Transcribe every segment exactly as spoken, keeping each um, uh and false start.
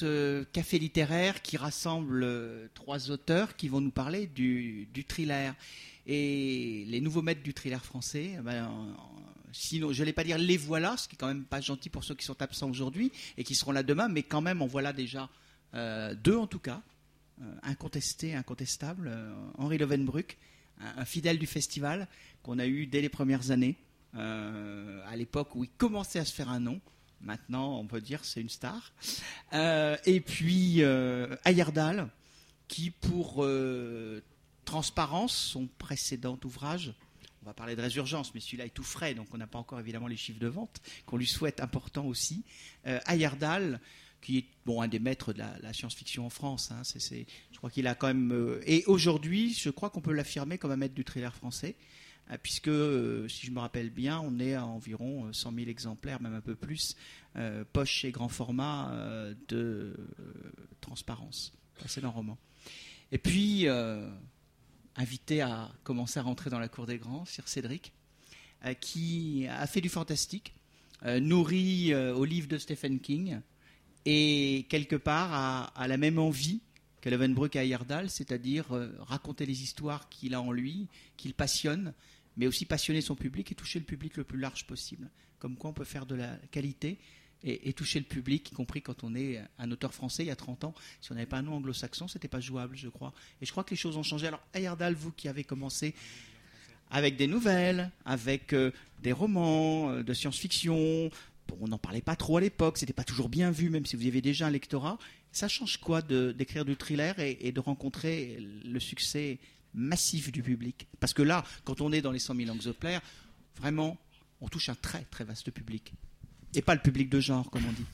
ce café littéraire qui rassemble euh, trois auteurs qui vont nous parler du, du thriller. Et les nouveaux maîtres du thriller français, ben, sinon, je n'allais pas dire les voilà, ce qui est quand même pas gentil pour ceux qui sont absents aujourd'hui et qui seront là demain, mais quand même, en voilà déjà euh, deux en tout cas, euh, incontestés, incontestables. Euh, Henri Lovenbruch, un, un fidèle du festival qu'on a eu dès les premières années, euh, à l'époque où il commençait à se faire un nom. Maintenant, on peut dire c'est une star. Euh, et puis euh, Heyerdahl, qui pour euh, Transparence, son précédent ouvrage, on va parler de Résurgence, mais celui-là est tout frais, donc on n'a pas encore évidemment les chiffres de vente, qu'on lui souhaite important aussi. Euh, Heyerdahl, qui est bon, un des maîtres de la, la science-fiction en France, hein, c'est, c'est, je crois qu'il a quand même... Euh, et aujourd'hui, je crois qu'on peut l'affirmer comme un maître du thriller français, euh, puisque, euh, si je me rappelle bien, on est à environ cent mille exemplaires, même un peu plus, euh, poche et grand format euh, de euh, Transparence. C'est un roman. Et puis... Euh, invité à commencer à rentrer dans la cour des grands, Sir Cédric, euh, qui a fait du fantastique, euh, nourri euh, au livre de Stephen King, et quelque part a, a la même envie que Lovenbruch à Heyerdahl, c'est-à-dire euh, raconter les histoires qu'il a en lui, qu'il passionne, mais aussi passionner son public et toucher le public le plus large possible. Comme quoi on peut faire de la qualité et, et toucher le public, y compris quand on est un auteur français il y a trente ans. Si on n'avait pas un nom anglo-saxon, c'était pas jouable, je crois. Et je crois que les choses ont changé. Alors, Heyerdahl, vous qui avez commencé avec des nouvelles, avec euh, des romans euh, de science-fiction, bon, on n'en parlait pas trop à l'époque, c'était pas toujours bien vu, même si vous y avez déjà un lectorat. Ça change quoi de, d'écrire du thriller et, et de rencontrer le succès massif du public? Parce que là, quand on est dans les cent mille exemplaires, vraiment, on touche un très très vaste public. Et pas le public de genre, comme on dit.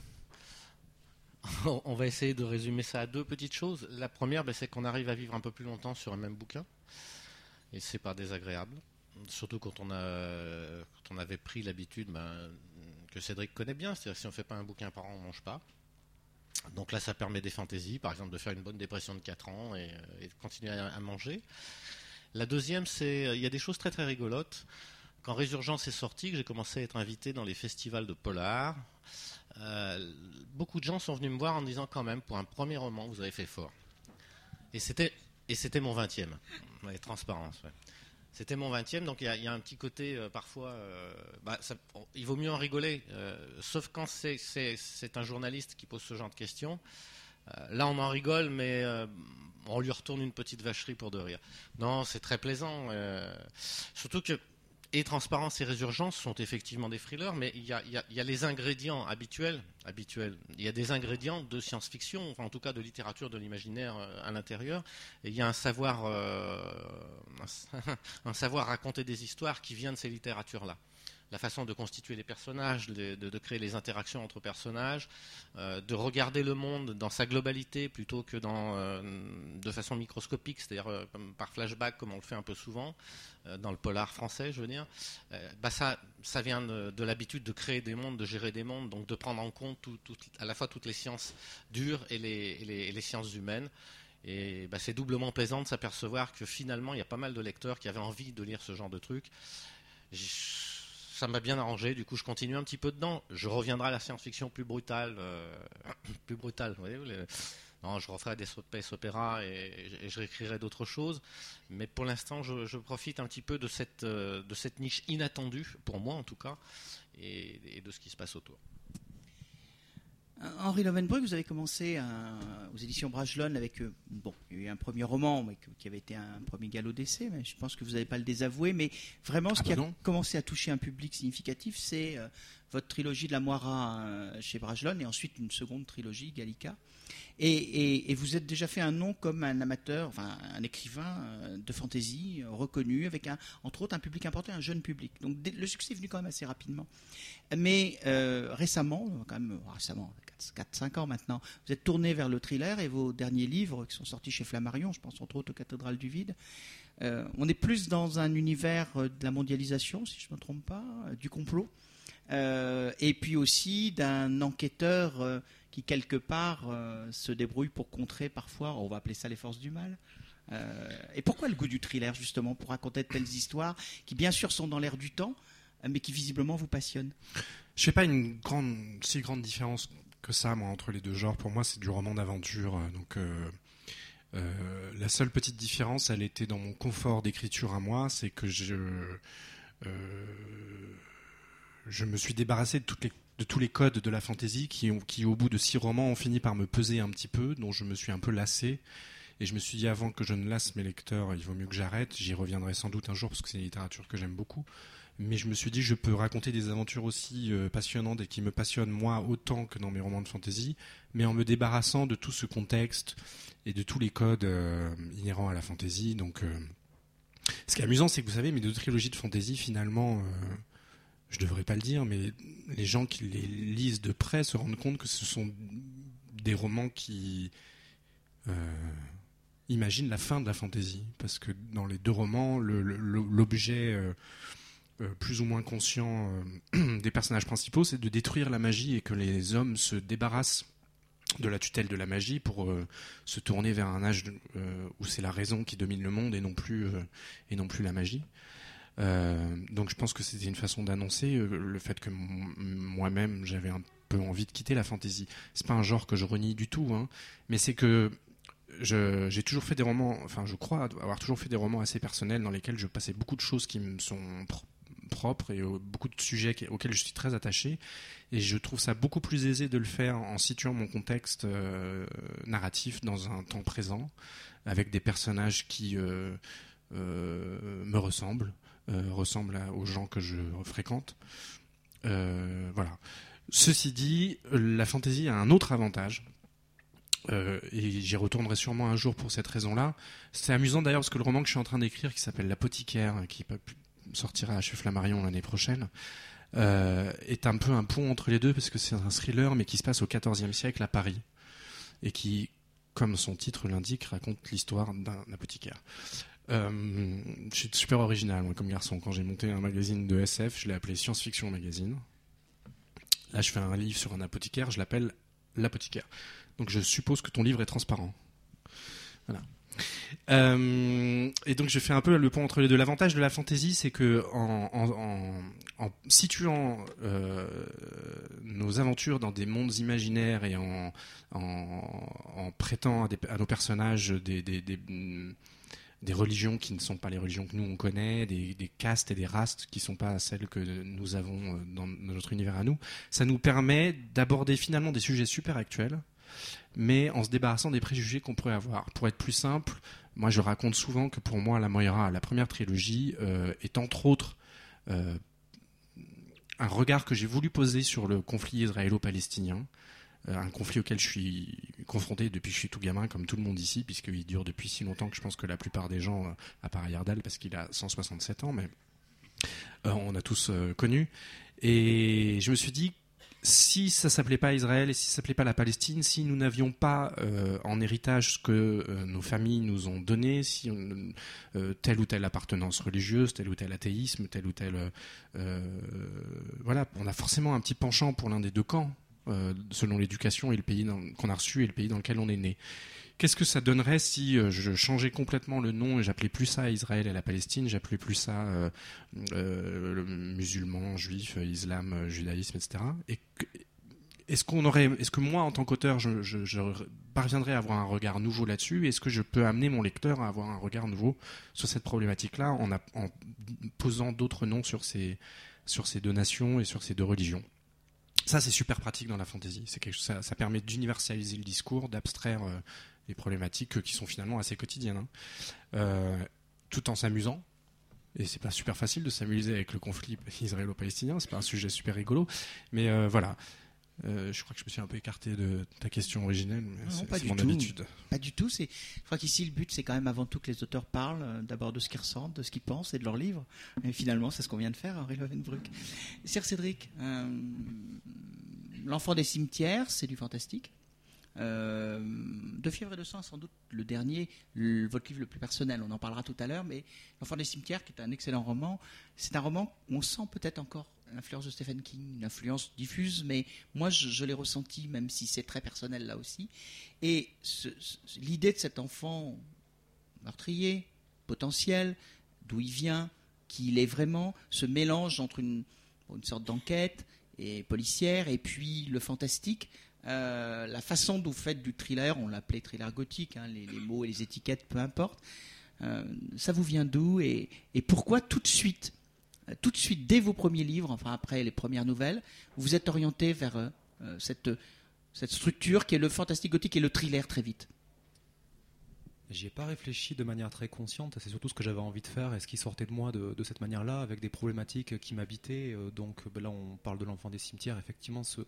On va essayer de résumer ça à deux petites choses. La première, ben, c'est qu'on arrive à vivre un peu plus longtemps sur un même bouquin. Et c'est pas désagréable. Surtout quand on, a, quand on avait pris l'habitude ben, que Cédric connaît bien. C'est-à-dire que si on ne fait pas un bouquin par an, on ne mange pas. Donc là, ça permet des fantaisies, par exemple de faire une bonne dépression de quatre ans et, et de continuer à, à manger. La deuxième, c'est il y a des choses très très rigolotes. Quand Résurgence est sorti, que j'ai commencé à être invité dans les festivals de polar, euh, beaucoup de gens sont venus me voir en me disant quand même, pour un premier roman, vous avez fait fort. Et c'était, et c'était mon vingtième. Ouais, Transparence, ouais. C'était mon vingtième, donc il y, y a un petit côté euh, parfois... Euh, bah, ça, on, il vaut mieux en rigoler, euh, sauf quand c'est, c'est, c'est un journaliste qui pose ce genre de questions. Euh, là, on en rigole, mais euh, on lui retourne une petite vacherie pour de rire. Non, c'est très plaisant. Euh, surtout que et Transparence et Résurgence sont effectivement des thrillers, mais il y a, il y a, il y a les ingrédients habituels, habituels. Il y a des ingrédients de science-fiction, enfin en tout cas de littérature, de l'imaginaire euh, à l'intérieur. Et il y a un savoir, euh, un, un savoir raconter des histoires qui vient de ces littératures-là. La façon de constituer les personnages, de, de, de créer les interactions entre personnages, euh, de regarder le monde dans sa globalité plutôt que dans, euh, de façon microscopique, c'est-à-dire euh, par flashback comme on le fait un peu souvent, euh, dans le polar français, je veux dire. Euh, bah ça, ça vient de, de l'habitude de créer des mondes, de gérer des mondes, donc de prendre en compte tout, tout, à la fois toutes les sciences dures et les, et les, et les sciences humaines. Et bah, c'est doublement plaisant de s'apercevoir que finalement, il y a pas mal de lecteurs qui avaient envie de lire ce genre de trucs. J'ai, ça m'a bien arrangé, du coup je continue un petit peu dedans. Je reviendrai à la science-fiction plus brutale, euh, plus brutale. Vous voyez, les... Non, je referai des space opéras et, et je réécrirai d'autres choses. Mais pour l'instant, je, je profite un petit peu de cette, euh, de cette niche inattendue, pour moi en tout cas, et, et de ce qui se passe autour. Henri Lovenbruch, vous avez commencé un, aux éditions Bragelonne avec, euh, bon, il y a eu un premier roman mais, qui avait été un premier galop d'essai, mais je pense que vous n'allez pas le désavouer, mais vraiment ce ah qui bah a commencé à toucher un public significatif, c'est euh, votre trilogie de la Moira euh, chez Bragelonne et ensuite une seconde trilogie, Gallica. Et, et, et vous êtes déjà fait un nom comme un amateur, enfin un écrivain euh, de fantaisie euh, reconnu, avec un, entre autres un public important, un jeune public. Donc le succès est venu quand même assez rapidement. Mais euh, récemment, quand même récemment, quatre cinq ans maintenant, vous êtes tourné vers le thriller et vos derniers livres qui sont sortis chez Flammarion, je pense entre autres aux Cathédrales du Vide, euh, on est plus dans un univers de la mondialisation, si je ne me trompe pas, du complot, euh, et puis aussi d'un enquêteur euh, qui quelque part euh, se débrouille pour contrer parfois, on va appeler ça les forces du mal. Euh, et pourquoi le goût du thriller justement pour raconter de telles histoires qui bien sûr sont dans l'air du temps, mais qui visiblement vous passionnent? Je ne fais pas une grande, si grande différence que ça, moi, entre les deux genres. Pour moi, c'est du roman d'aventure. Donc, euh, euh, la seule petite différence, elle était dans mon confort d'écriture à moi, c'est que je, euh, je me suis débarrassé de, toutes les, de tous les codes de la fantasy qui, ont, qui, au bout de six romans, ont fini par me peser un petit peu, dont je me suis un peu lassé. Et je me suis dit, avant que je ne lasse mes lecteurs, il vaut mieux que j'arrête. J'y reviendrai sans doute un jour, parce que c'est une littérature que j'aime beaucoup. Mais je me suis dit, je peux raconter des aventures aussi euh, passionnantes et qui me passionnent moi autant que dans mes romans de fantasy, mais en me débarrassant de tout ce contexte et de tous les codes euh, inhérents à la fantasy. Donc, euh, ce qui est amusant, c'est que vous savez, mes deux trilogies de fantasy, finalement, euh, je devrais pas le dire, mais les gens qui les lisent de près se rendent compte que ce sont des romans qui euh, imaginent la fin de la fantasy, parce que dans les deux romans, le, le, l'objet euh, Euh, plus ou moins conscient euh, des personnages principaux, c'est de détruire la magie et que les hommes se débarrassent de la tutelle de la magie pour euh, se tourner vers un âge de, euh, où c'est la raison qui domine le monde et non plus, euh, et non plus la magie. Euh, donc je pense que c'était une façon d'annoncer euh, le fait que m- moi-même j'avais un peu envie de quitter la fantasy. C'est pas un genre que je renie du tout, hein, mais c'est que Je, j'ai toujours fait des romans, enfin je crois avoir toujours fait des romans assez personnels dans lesquels je passais beaucoup de choses qui me sont pro- propres et euh, beaucoup de sujets qui, auxquels je suis très attaché, et je trouve ça beaucoup plus aisé de le faire en situant mon contexte euh, narratif dans un temps présent avec des personnages qui euh, euh, me ressemblent, euh, ressemblent à, aux gens que je fréquente. Euh, voilà. Ceci dit, la fantasy a un autre avantage. Euh, et j'y retournerai sûrement un jour pour cette raison-là. C'est amusant d'ailleurs parce que le roman que je suis en train d'écrire, qui s'appelle L'Apothicaire, qui sortira chez Flammarion l'année prochaine, euh, est un peu un pont entre les deux parce que c'est un thriller mais qui se passe au quatorzième siècle à Paris et qui, comme son titre l'indique, raconte l'histoire d'un apothicaire. Euh, je suis super original moi, comme garçon. Quand j'ai monté un magazine de S F, je l'ai appelé Science Fiction Magazine. Là, je fais un livre sur un apothicaire, je l'appelle L'Apothicaire. Donc je suppose que ton livre est transparent. Voilà. Euh, et donc je fais un peu le pont entre les deux. L'avantage de la fantasy, c'est que en, en, en, en situant euh, nos aventures dans des mondes imaginaires et en, en, en prêtant à, des, à nos personnages des, des, des, des religions qui ne sont pas les religions que nous on connaît, des, des castes et des races qui ne sont pas celles que nous avons dans notre univers à nous, ça nous permet d'aborder finalement des sujets super actuels, mais en se débarrassant des préjugés qu'on pourrait avoir. Pour être plus simple, moi je raconte souvent que pour moi la Moira, la première trilogie, euh, est entre autres euh, un regard que j'ai voulu poser sur le conflit israélo-palestinien, euh, un conflit auquel je suis confronté depuis que je suis tout gamin, comme tout le monde ici, puisqu'il dure depuis si longtemps que je pense que la plupart des gens, euh, à part Yardal, parce qu'il a cent soixante-sept ans, mais euh, on a tous euh, connu. Et je me suis dit, si ça s'appelait pas Israël et si ça s'appelait pas la Palestine, si nous n'avions pas euh, en héritage ce que euh, nos familles nous ont donné, si on, euh, telle ou telle appartenance religieuse, tel ou tel athéisme, tel ou tel euh, voilà, on a forcément un petit penchant pour l'un des deux camps, euh, selon l'éducation et le pays dans, qu'on a reçu et le pays dans lequel on est né. Qu'est-ce que ça donnerait si euh, je changeais complètement le nom et j'appelais plus ça Israël et la Palestine, j'appelais plus ça euh, euh, musulman, juif, islam, judaïsme, et cetera. Et que, est-ce qu'on aurait, est-ce que moi en tant qu'auteur, je, je, je parviendrais à avoir un regard nouveau là-dessus? Est-ce que je peux amener mon lecteur à avoir un regard nouveau sur cette problématique-là en, a, en posant d'autres noms sur ces, sur ces deux nations et sur ces deux religions? Ça, c'est super pratique dans la fantasy. C'est quelque chose, ça, ça permet d'universaliser le discours, d'abstraire euh, les problématiques qui sont finalement assez quotidiennes, hein. euh, tout en s'amusant. Et c'est pas super facile de s'amuser avec le conflit israélo-palestinien, c'est pas un sujet super rigolo, mais euh, voilà. Euh, je crois que je me suis un peu écarté de ta question originelle, mais non, c'est, c'est mon tout. habitude. Pas du tout. C'est, je crois qu'ici le but, c'est quand même avant tout que les auteurs parlent euh, d'abord de ce qu'ils ressentent, de ce qu'ils pensent et de leurs livres. Et finalement, c'est ce qu'on vient de faire, Henri Loewenbruck. Sir Cédric, euh, L'Enfant des cimetières, c'est du fantastique. Euh, de fièvre et de sang, sans doute le dernier, le, votre livre le plus personnel, on en parlera tout à l'heure, mais L'Enfant des cimetières, qui est un excellent roman, c'est un roman où on sent peut-être encore l'influence de Stephen King, une influence diffuse, mais moi je, je l'ai ressenti, même si c'est très personnel là aussi. Et ce, ce, l'idée de cet enfant meurtrier, potentiel, d'où il vient, qui il est vraiment, ce mélange entre une, une sorte d'enquête et policière et puis le fantastique, euh, la façon dont vous faites du thriller, on l'appelait thriller gothique, hein, les, les mots et les étiquettes, peu importe, euh, ça vous vient d'où et, et pourquoi tout de suite, tout de suite, dès vos premiers livres, enfin après les premières nouvelles, vous êtes orienté vers euh, cette, cette structure qui est le fantastique gothique et le thriller très vite? J'y ai pas réfléchi de manière très consciente, c'est surtout ce que j'avais envie de faire et ce qui sortait de moi de, de cette manière-là, avec des problématiques qui m'habitaient. Donc ben là, on parle de l'enfant des cimetières, effectivement, ce,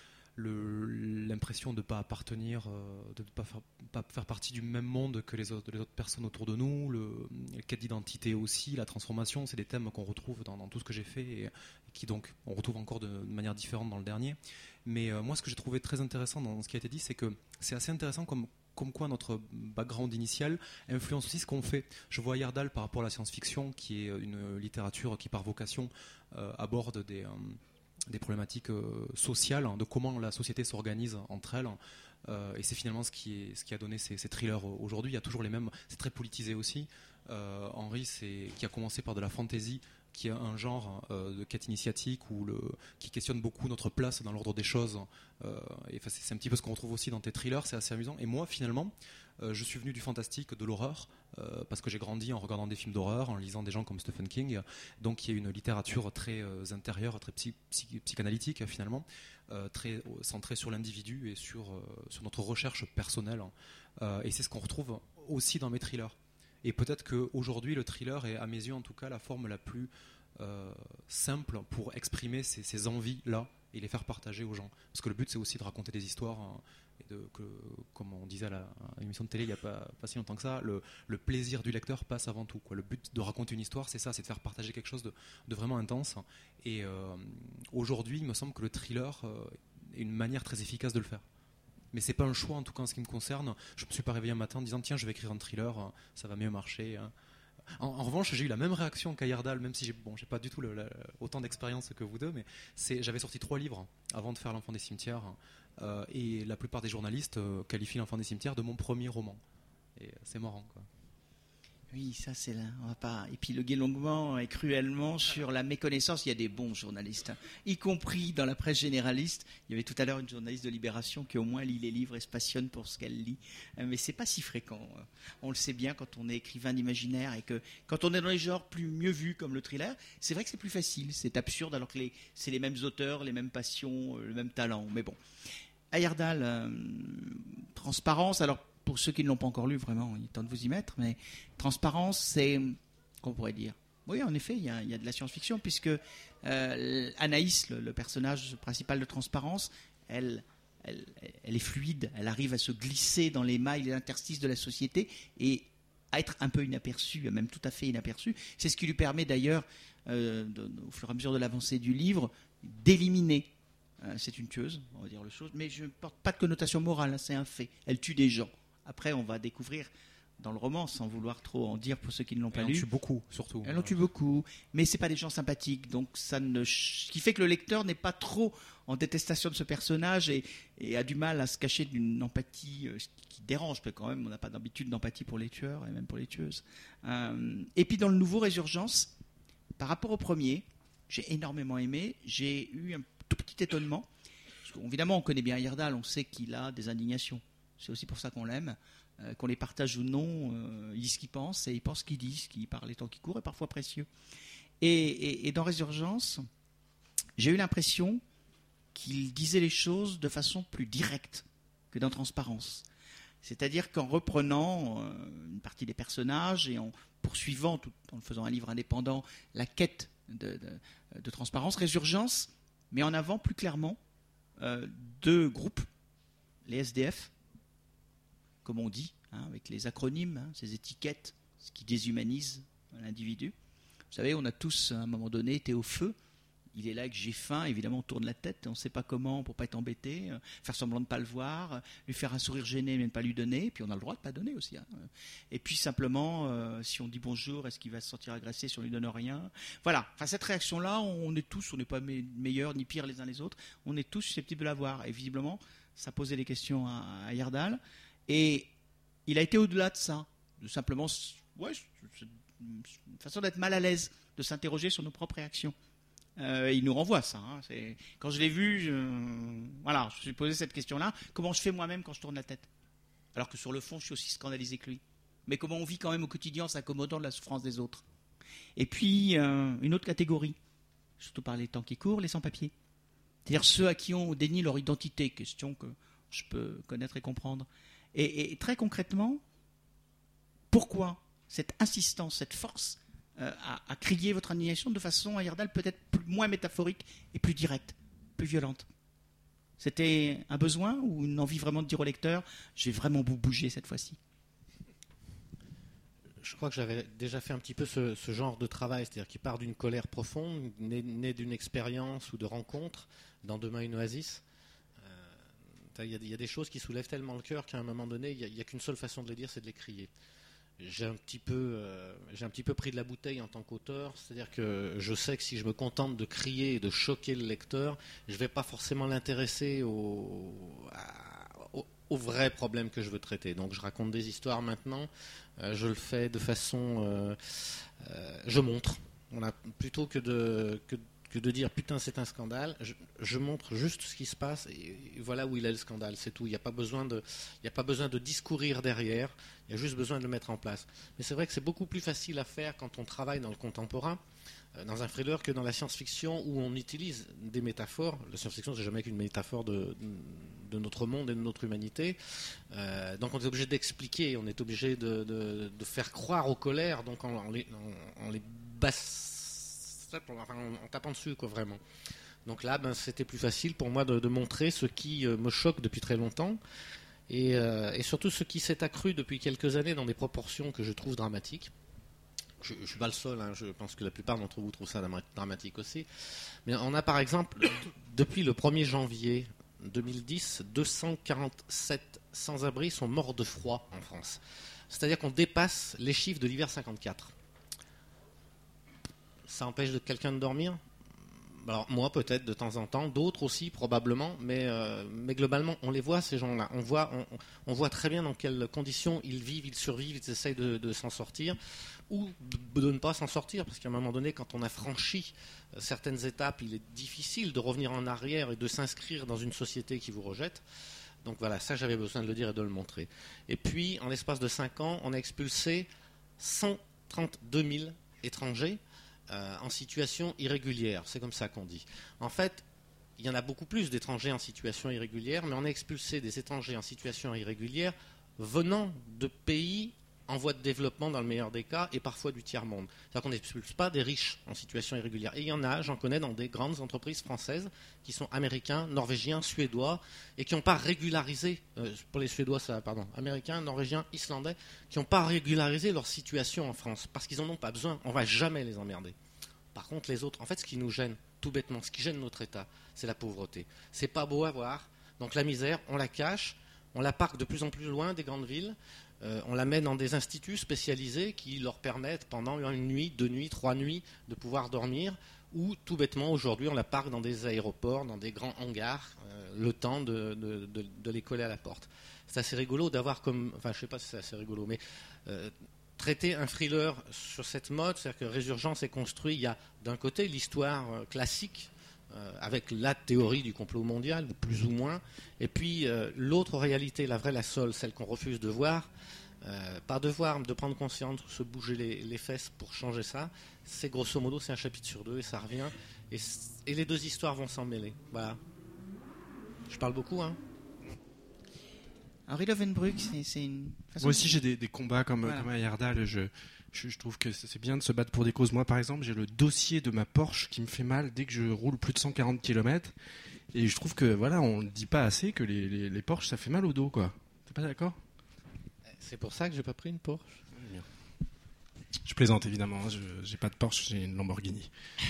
le, l'impression de ne pas appartenir, de ne pas faire, pas faire partie du même monde que les autres, les autres personnes autour de nous, le, le quête d'identité aussi, la transformation, c'est des thèmes qu'on retrouve dans, dans tout ce que j'ai fait et, et qui donc on retrouve encore de, de manière différente dans le dernier. Mais euh, moi, ce que j'ai trouvé très intéressant dans ce qui a été dit, c'est que c'est assez intéressant comme comme quoi notre background initial influence aussi ce qu'on fait. Je vois Heyerdahl par rapport à la science-fiction, qui est une littérature qui par vocation euh, aborde des, euh, des problématiques euh, sociales, hein, de comment la société s'organise entre elles. Euh, et c'est finalement ce qui, est, ce qui a donné ces, ces thrillers aujourd'hui. Il y a toujours les mêmes, c'est très politisé aussi. Euh, Henry, c'est, qui a commencé par de la fantasy, qui est un genre euh, de quête initiatique où le, qui questionne beaucoup notre place dans l'ordre des choses. Euh, et c'est, c'est un petit peu ce qu'on retrouve aussi dans tes thrillers, c'est assez amusant. Et moi, finalement, euh, je suis venu du fantastique, de l'horreur, euh, parce que j'ai grandi en regardant des films d'horreur, en lisant des gens comme Stephen King. Donc il y a une littérature très euh, intérieure, très psy, psy, psychanalytique finalement, euh, très centrée sur l'individu et sur, euh, sur notre recherche personnelle. Euh, et c'est ce qu'on retrouve aussi dans mes thrillers. Et peut-être qu'aujourd'hui, le thriller est, à mes yeux en tout cas, la forme la plus euh, simple pour exprimer ces, ces envies-là et les faire partager aux gens. Parce que le but, c'est aussi de raconter des histoires, hein, et de, que, comme on disait à, la, à l'émission de télé il n'y a pas, pas si longtemps que ça, le, le plaisir du lecteur passe avant tout, quoi. Le but de raconter une histoire, c'est ça, c'est de faire partager quelque chose de, de vraiment intense. Et euh, aujourd'hui, il me semble que le thriller euh, est une manière très efficace de le faire. Mais c'est pas un choix en tout cas en ce qui me concerne. Je me suis pas réveillé un matin en disant tiens je vais écrire un thriller, ça va mieux marcher. En, en revanche j'ai eu la même réaction qu'à Heyerdahl, même si j'ai bon j'ai pas du tout le, le, autant d'expérience que vous deux, mais c'est, j'avais sorti trois livres avant de faire L'Enfant des cimetières, euh, et la plupart des journalistes euh, qualifient L'Enfant des cimetières de mon premier roman. Et c'est marrant quoi. Oui, ça c'est là. On va pas. Et puis le guet longuement et cruellement sur la méconnaissance. Il y a des bons journalistes, hein, y compris dans la presse généraliste. Il y avait tout à l'heure une journaliste de Libération qui au moins lit les livres et se passionne pour ce qu'elle lit. Mais c'est pas si fréquent. On le sait bien quand on est écrivain d'imaginaire et que quand on est dans les genres plus mieux vus comme le thriller, c'est vrai que c'est plus facile. C'est absurde alors que les, c'est les mêmes auteurs, les mêmes passions, le même talent. Mais bon, Heyerdahl, euh, transparence. Alors. Pour ceux qui ne l'ont pas encore lu, vraiment, il est temps de vous y mettre. Mais Transparence, c'est, qu'on pourrait dire, oui, en effet, il y a, il y a de la science-fiction, puisque euh, Anaïs, le, le personnage principal de Transparence, elle, elle, elle est fluide, elle arrive à se glisser dans les mailles et les interstices de la société et à être un peu inaperçue, même tout à fait inaperçue. C'est ce qui lui permet d'ailleurs, euh, de, au fur et à mesure de l'avancée du livre, d'éliminer. Euh, c'est une tueuse, on va dire le chose, mais je ne porte pas de connotation morale, hein, c'est un fait. Elle tue des gens. Après, on va découvrir dans le roman, sans vouloir trop en dire pour ceux qui ne l'ont pas Elle lu. Elle en tue beaucoup, surtout. Elle en tue beaucoup, mais c'est pas des gens sympathiques, donc ça ne, ce qui fait que le lecteur n'est pas trop en détestation de ce personnage et, et a du mal à se cacher d'une empathie euh, qui dérange, parce que quand même, on n'a pas d'habitude d'empathie pour les tueurs et même pour les tueuses. Euh, et puis dans le nouveau Résurgence, par rapport au premier, j'ai énormément aimé, j'ai eu un tout petit étonnement. Évidemment, on connaît bien Heyerdahl, on sait qu'il a des indignations. C'est aussi pour ça qu'on l'aime. Euh, qu'on les partage ou non, euh, il dit ce qu'il pense et il pense ce qu'il dit, ce qui, par les temps qui courent, est parfois précieux. Et, et, et dans Résurgence, j'ai eu l'impression qu'il disait les choses de façon plus directe que dans Transparence. C'est-à-dire qu'en reprenant euh, une partie des personnages et en poursuivant, tout en faisant un livre indépendant, la quête de, de, de Transparence, Résurgence met en avant plus clairement euh, deux groupes, les S D F, comme on dit, hein, avec les acronymes, hein, ces étiquettes, ce qui déshumanise l'individu. Vous savez, on a tous, à un moment donné, été au feu. Il est là que j'ai faim, évidemment, on tourne la tête, on ne sait pas comment, pour ne pas être embêté, euh, faire semblant de ne pas le voir, lui faire un sourire gêné, mais ne pas lui donner, puis on a le droit de ne pas donner aussi. Hein. Et puis simplement, euh, si on dit bonjour, est-ce qu'il va se sentir agressé si on ne lui donne rien ? Voilà, enfin, cette réaction-là, on est tous, on n'est pas me- meilleurs ni pires les uns les autres, on est tous susceptibles de l'avoir. Et visiblement, ça posait des questions à, à Heyerdahl. Et il a été au-delà de ça, de simplement, ouais, c'est une façon d'être mal à l'aise, de s'interroger sur nos propres réactions. Euh, il nous renvoie ça. Hein. C'est... Quand je l'ai vu, je... voilà, je me suis posé cette question-là. Comment je fais moi-même quand je tourne la tête? Alors que sur le fond, je suis aussi scandalisé que lui. Mais comment on vit quand même au quotidien en s'accommodant de la souffrance des autres? Et puis, euh, une autre catégorie, surtout par les temps qui courent, les sans-papiers. C'est-à-dire ceux à qui on dénie leur identité, question que je peux connaître et comprendre. Et, et très concrètement, pourquoi cette insistance, cette force euh, à, à crier votre indignation de façon, à Heyerdahl, peut-être plus, moins métaphorique et plus directe, plus violente? C'était un besoin ou une envie vraiment de dire au lecteur, j'ai vraiment bougé cette fois-ci? Je crois que j'avais déjà fait un petit peu ce, ce genre de travail, c'est-à-dire qui part d'une colère profonde, née, née d'une expérience ou de rencontre, dans Demain une oasis. Il y, y a des choses qui soulèvent tellement le cœur qu'à un moment donné, il n'y a, a qu'une seule façon de les dire, c'est de les crier. J'ai un petit peu, euh, j'ai un petit peu pris de la bouteille en tant qu'auteur, c'est-à-dire que je sais que si je me contente de crier et de choquer le lecteur, je ne vais pas forcément l'intéresser au, à, au, au vrai problème que je veux traiter. Donc je raconte des histoires maintenant, euh, je le fais de façon, euh, euh, je montre. On a plutôt que de que que de dire putain c'est un scandale, je, je montre juste ce qui se passe et, et voilà où il est le scandale, c'est tout. Il n'y a pas besoin de, il n'y a pas besoin de discourir derrière, il y a juste besoin de le mettre en place. Mais c'est vrai que c'est beaucoup plus facile à faire quand on travaille dans le contemporain, euh, dans un thriller, que dans la science-fiction où on utilise des métaphores. La science-fiction c'est jamais qu'une métaphore de, de notre monde et de notre humanité. Euh, donc on est obligé d'expliquer, on est obligé de, de, de faire croire aux colères, donc en, en les, en, en les basse Enfin, en tapant dessus, quoi, vraiment. Donc là, ben, c'était plus facile pour moi de, de montrer ce qui euh, me choque depuis très longtemps et, euh, et surtout ce qui s'est accru depuis quelques années dans des proportions que je trouve dramatiques. Je ne suis pas le seul, hein, je pense que la plupart d'entre vous trouvent ça dramatique aussi. Mais on a par exemple, depuis le premier janvier deux mille dix, deux cent quarante-sept sans-abri sont morts de froid en France. C'est-à-dire qu'on dépasse les chiffres de l'hiver cinquante-quatre. Ça empêche de quelqu'un de dormir? Alors moi peut-être de temps en temps, d'autres aussi probablement, mais, euh, mais globalement on les voit ces gens-là. On voit, on, on voit très bien dans quelles conditions ils vivent, ils survivent, ils essayent de, de s'en sortir ou de ne pas s'en sortir, parce qu'à un moment donné, quand on a franchi certaines étapes, il est difficile de revenir en arrière et de s'inscrire dans une société qui vous rejette. Donc voilà, ça j'avais besoin de le dire et de le montrer. Et puis en l'espace de cinq ans, on a expulsé cent trente-deux mille étrangers Euh, en situation irrégulière, c'est comme ça qu'on dit. En fait, il y en a beaucoup plus d'étrangers en situation irrégulière, mais on a expulsé des étrangers en situation irrégulière venant de pays en voie de développement dans le meilleur des cas et parfois du tiers-monde. C'est-à-dire qu'on n'expulse pas des riches en situation irrégulière. Et il y en a, j'en connais dans des grandes entreprises françaises qui sont américains, norvégiens, suédois et qui n'ont pas régularisé, euh, pour les Suédois, ça, pardon, américains, norvégiens, islandais, qui n'ont pas régularisé leur situation en France parce qu'ils n'en ont pas besoin. On ne va jamais les emmerder. Par contre, les autres, en fait, ce qui nous gêne, tout bêtement, ce qui gêne notre État, c'est la pauvreté. C'est pas beau à voir. Donc la misère, on la cache, on la parque de plus en plus loin des grandes villes. Euh, on la met dans des instituts spécialisés qui leur permettent pendant une nuit, deux nuits, trois nuits de pouvoir dormir, ou tout bêtement aujourd'hui on la parque dans des aéroports, dans des grands hangars, euh, le temps de, de, de, de les coller à la porte. C'est assez rigolo d'avoir comme, enfin je sais pas si c'est assez rigolo, mais euh, traiter un thriller sur cette mode, c'est-à-dire que Résurgence est construit, il y a d'un côté l'histoire euh, classique, Euh, avec la théorie du complot mondial, plus ou moins, et puis euh, l'autre réalité, la vraie, la seule, celle qu'on refuse de voir, euh, pas de voir, de prendre conscience, se bouger les, les fesses pour changer ça, c'est grosso modo, c'est un chapitre sur deux, et ça revient, et, et les deux histoires vont s'en mêler. Voilà. Je parle beaucoup, hein. Henri Lovenbruck, c'est, c'est une façon... Moi aussi, j'ai des, des combats comme, Voilà. comme à Heyerdahl, je... Je, je trouve que c'est bien de se battre pour des causes. Moi, par exemple, j'ai le dossier de ma Porsche qui me fait mal dès que je roule plus de cent quarante kilomètres. Et je trouve que, voilà, on ne dit pas assez que les, les, les Porsche, ça fait mal au dos, quoi. T'es pas d'accord? C'est pour ça que j'ai pas pris une Porsche. Je plaisante, évidemment. Hein. Je j'ai pas de Porsche, j'ai une Lamborghini.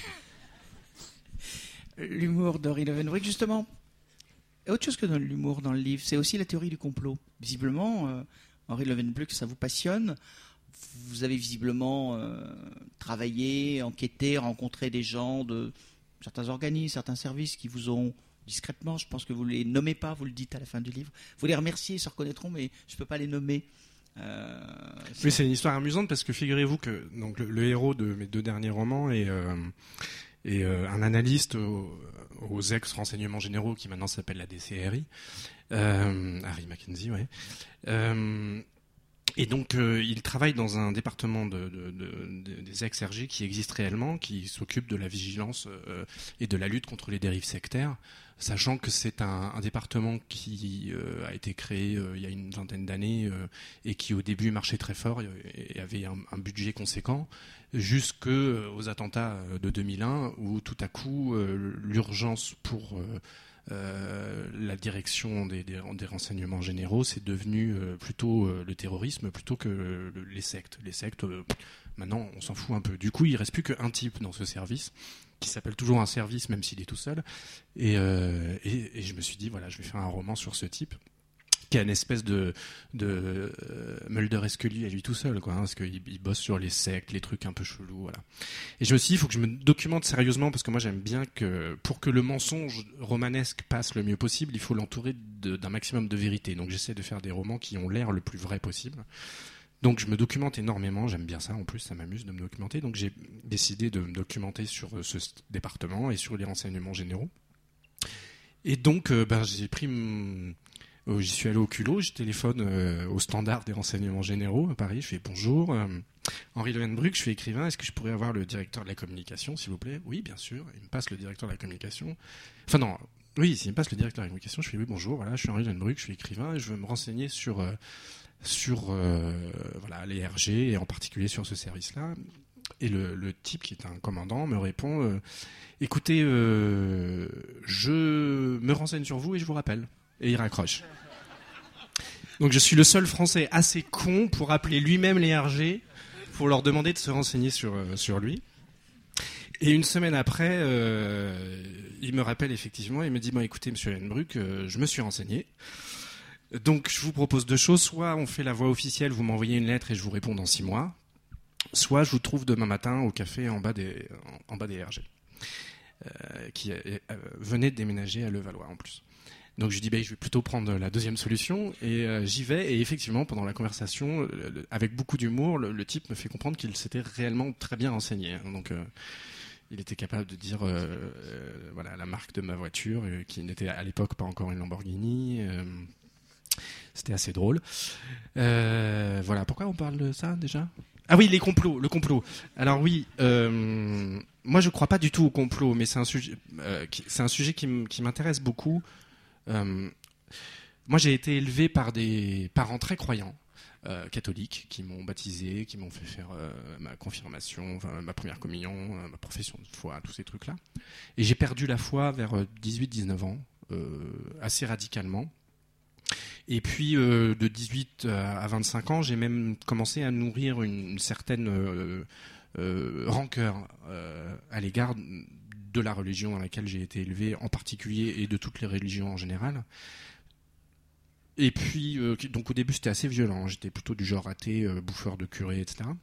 L'humour d'Henri Lovenbruck, justement. Et autre chose que dans l'humour dans le livre, c'est aussi la théorie du complot. Visiblement, euh, Henri Lovenbruck, ça vous passionne. Vous avez visiblement euh, travaillé, enquêté, rencontré des gens de certains organismes, certains services qui vous ont discrètement, je pense que vous ne les nommez pas, vous le dites à la fin du livre. Vous les remerciez, ils se reconnaîtront, mais je ne peux pas les nommer. Euh, c'est... Oui, c'est une histoire amusante parce que figurez-vous que donc, le, le héros de mes deux derniers romans est, euh, et euh, un analyste aux, aux ex-renseignements généraux qui maintenant s'appelle la D C R I, euh, Harry Mackenzie, ouais. Euh, Et donc, euh, il travaille dans un département de, de, de, de, des ex-R G qui existe réellement, qui s'occupe de la vigilance euh, et de la lutte contre les dérives sectaires, sachant que c'est un, un département qui euh, a été créé euh, il y a une vingtaine d'années euh, et qui, au début, marchait très fort et avait un, un budget conséquent, jusqu'aux attentats de deux mille un, où tout à coup, euh, l'urgence pour... Euh, Euh, la direction des, des, des renseignements généraux, c'est devenu euh, plutôt euh, le terrorisme plutôt que euh, le, les sectes. Les sectes, euh, maintenant, on s'en fout un peu. Du coup, il reste plus qu'un type dans ce service, qui s'appelle toujours un service, même s'il est tout seul. Et, euh, et, et je me suis dit, voilà, je vais faire un roman sur ce type, qui a une espèce de, de euh, Mulder et Scully à lui tout seul, quoi, hein, parce qu'il il bosse sur les sectes, les trucs un peu chelous, voilà. Et je me suis dit, il faut que je me documente sérieusement, parce que moi j'aime bien que, pour que le mensonge romanesque passe le mieux possible, il faut l'entourer de, d'un maximum de vérité. Donc j'essaie de faire des romans qui ont l'air le plus vrai possible. Donc je me documente énormément, j'aime bien ça, en plus ça m'amuse de me documenter. Donc j'ai décidé de me documenter sur ce département et sur les renseignements généraux. Et donc euh, ben, j'ai pris... M- Euh, j'y suis allé au culot, je téléphone euh, au standard des renseignements généraux à Paris, je fais bonjour, euh, Henri Levenbruck, je suis écrivain, est-ce que je pourrais avoir le directeur de la communication, s'il vous plaît? Oui, bien sûr, il me passe le directeur de la communication. Enfin non, oui, il me passe le directeur de la communication, je fais oui, bonjour, voilà, je suis Henri Levenbruck, je suis écrivain et je veux me renseigner sur, euh, sur euh, voilà, les R G et en particulier sur ce service-là. Et le, le type qui est un commandant me répond euh, écoutez, euh, je me renseigne sur vous et je vous rappelle. Et il raccroche. Donc je suis le seul Français assez con pour appeler lui-même les R G pour leur demander de se renseigner sur, euh, sur lui. Et une semaine après, euh, il me rappelle effectivement, il me dit bon, écoutez, monsieur Levenbruck, euh, je me suis renseigné. Donc je vous propose deux choses. Soit on fait la voie officielle, vous m'envoyez une lettre et je vous réponds dans six mois. Soit je vous trouve demain matin au café en bas des, en, en bas des R G. Euh, qui euh, venait de déménager à Levallois en plus. Donc je dis bah, je vais plutôt prendre la deuxième solution et euh, j'y vais et effectivement pendant la conversation le, le, avec beaucoup d'humour le, le type me fait comprendre qu'il s'était réellement très bien renseigné, donc euh, il était capable de dire euh, euh, voilà la marque de ma voiture euh, qui n'était à l'époque pas encore une Lamborghini, euh, c'était assez drôle. Euh, voilà, pourquoi on parle de ça déjà? Ah oui, les complots, le complot. Alors oui, euh, moi je crois pas du tout au complot, mais c'est un sujet, euh, qui, c'est un sujet qui, m- qui m'intéresse beaucoup. Euh, moi, j'ai été élevé par des parents très croyants, euh, catholiques, qui m'ont baptisé, qui m'ont fait faire euh, ma confirmation, enfin, ma première communion, euh, ma profession de foi, tous ces trucs-là. Et j'ai perdu la foi vers dix-huit dix-neuf ans, euh, assez radicalement. Et puis, euh, de dix-huit à vingt-cinq ans, j'ai même commencé à nourrir une, une certaine euh, euh, rancœur euh, à l'égard de la religion dans laquelle j'ai été élevé en particulier et de toutes les religions en général. Et puis, euh, donc au début c'était assez violent, j'étais plutôt du genre athée, euh, bouffeur de curé, et cetera.